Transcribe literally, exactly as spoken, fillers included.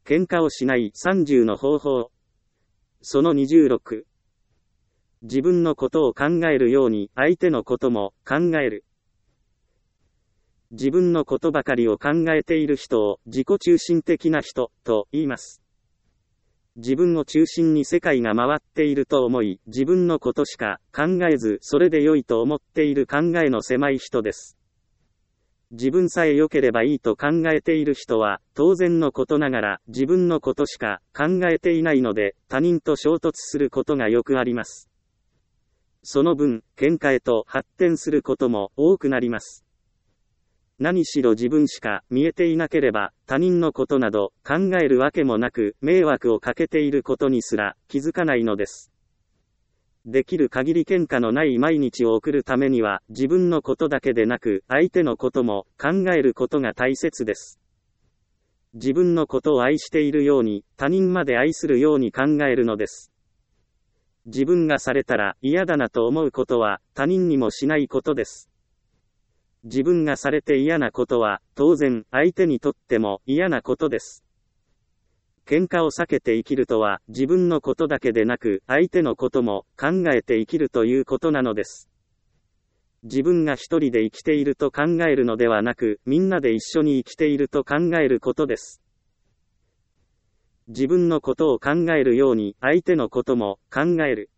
喧嘩をしないさんじゅうの方法。そのにじゅうろく。自分のことを考えるように相手のことも考える。自分のことばかりを考えている人を自己中心的な人と言います。自分を中心に世界が回っていると思い、自分のことしか考えずそれで良いと思っている考えの狭い人です。自分さえ良ければいいと考えている人は、当然のことながら自分のことしか考えていないので、他人と衝突することがよくあります。その分、喧嘩へと発展することも多くなります。何しろ自分しか見えていなければ、他人のことなど考えるわけもなく、迷惑をかけていることにすら気づかないのです。できる限り喧嘩のない毎日を送るためには、自分のことだけでなく、相手のことも考えることが大切です。自分のことを愛しているように、他人まで愛するように考えるのです。自分がされたら嫌だなと思うことは、他人にもしないことです。自分がされて嫌なことは、当然、相手にとっても嫌なことです。喧嘩を避けて生きるとは、自分のことだけでなく、相手のことも考えて生きるということなのです。自分が一人で生きていると考えるのではなく、みんなで一緒に生きていると考えることです。自分のことを考えるように、相手のことも考える。